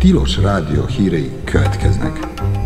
Tilos Rádió hírei következnek.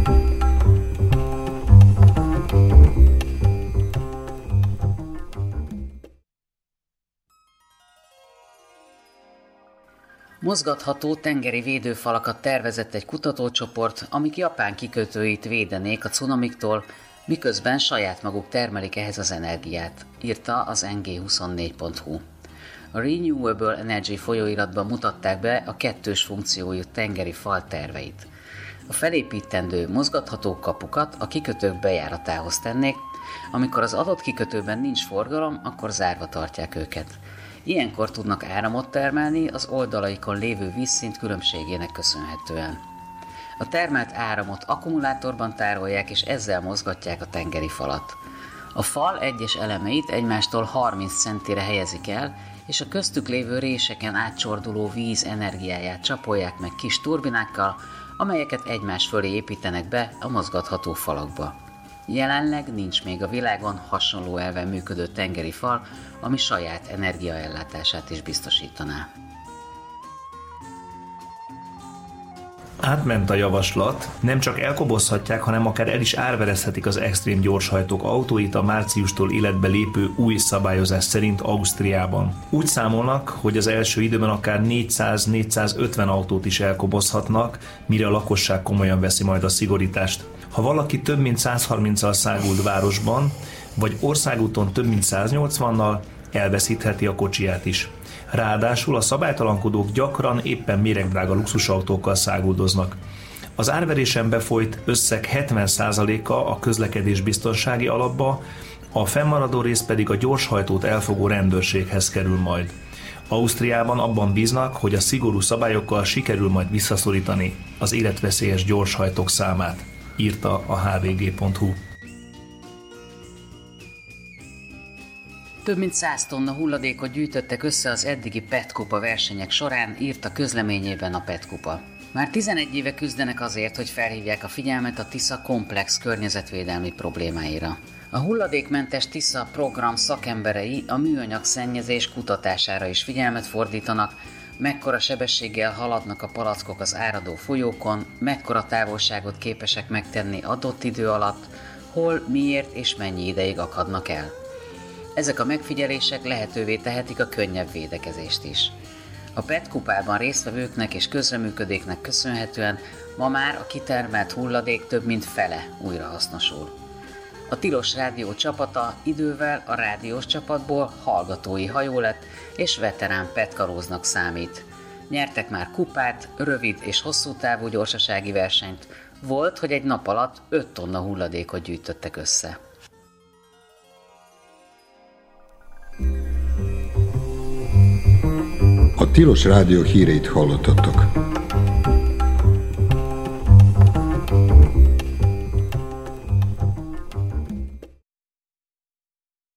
Mozgatható tengeri védőfalakat tervezett egy kutatócsoport, amik Japán kikötőit védenék a cunamiktól, miközben saját maguk termelik ehhez az energiát, írta az ng24.hu. A Renewable Energy folyóiratban mutatták be a kettős funkciójú tengeri fal terveit. A felépítendő mozgatható kapukat a kikötők bejáratához tennék, amikor az adott kikötőben nincs forgalom, akkor zárva tartják őket. Ilyenkor tudnak áramot termelni az oldalaikon lévő vízszint különbségének köszönhetően. A termelt áramot akkumulátorban tárolják, és ezzel mozgatják a tengeri falat. A fal egyes elemeit egymástól 30 centire helyezik el, és a köztük lévő réseken átcsorduló víz energiáját csapolják meg kis turbinákkal, amelyeket egymás fölé építenek be a mozgatható falakba. Jelenleg nincs még a világon hasonló elven működő tengeri fal, ami saját energiaellátását is biztosítaná. Átment a javaslat, nem csak elkobozhatják, hanem akár el is árverezhetik az extrém gyorshajtók autóit a márciustól életbe lépő új szabályozás szerint Ausztriában. Úgy számolnak, hogy az első időben akár 400-450 autót is elkobozhatnak, mire a lakosság komolyan veszi majd a szigorítást. Ha valaki több mint 130-al száguld városban, vagy országúton több mint 180-nal, elveszítheti a kocsiját is. Ráadásul a szabálytalankodók gyakran éppen méregdrága luxusautókkal száguldoznak. Az árverésen befolyt összeg 70%-a a közlekedésbiztonsági alapba, a fennmaradó rész pedig a gyorshajtót elfogó rendőrséghez kerül majd. Ausztriában abban bíznak, hogy a szigorú szabályokkal sikerül majd visszaszorítani az életveszélyes gyorshajtók számát, írta a hvg.hu. Több mint 100 tonna hulladékot gyűjtöttek össze az eddigi PET Kupa versenyek során, írta közleményében a PET Kupa. Már 11 éve küzdenek azért, hogy felhívják a figyelmet a Tisza komplex környezetvédelmi problémáira. A hulladékmentes Tisza program szakemberei a műanyag szennyezés kutatására is figyelmet fordítanak, mekkora sebességgel haladnak a palackok az áradó folyókon, mekkora távolságot képesek megtenni adott idő alatt, hol, miért és mennyi ideig akadnak el. Ezek a megfigyelések lehetővé tehetik a könnyebb védekezést is. A PET kupában résztvevőknek és közreműködéknek köszönhetően ma már a kitermelt hulladék több mint fele újrahasznosul. A Tilos Rádió csapata idővel a rádiós csapatból hallgatói hajó lett és veterán petkaróznak számít. Nyertek már kupát, rövid és hosszú távú gyorsasági versenyt, volt, hogy egy nap alatt 5 tonna hulladékot gyűjtöttek össze. A Tilos Rádió híreit hallottatok.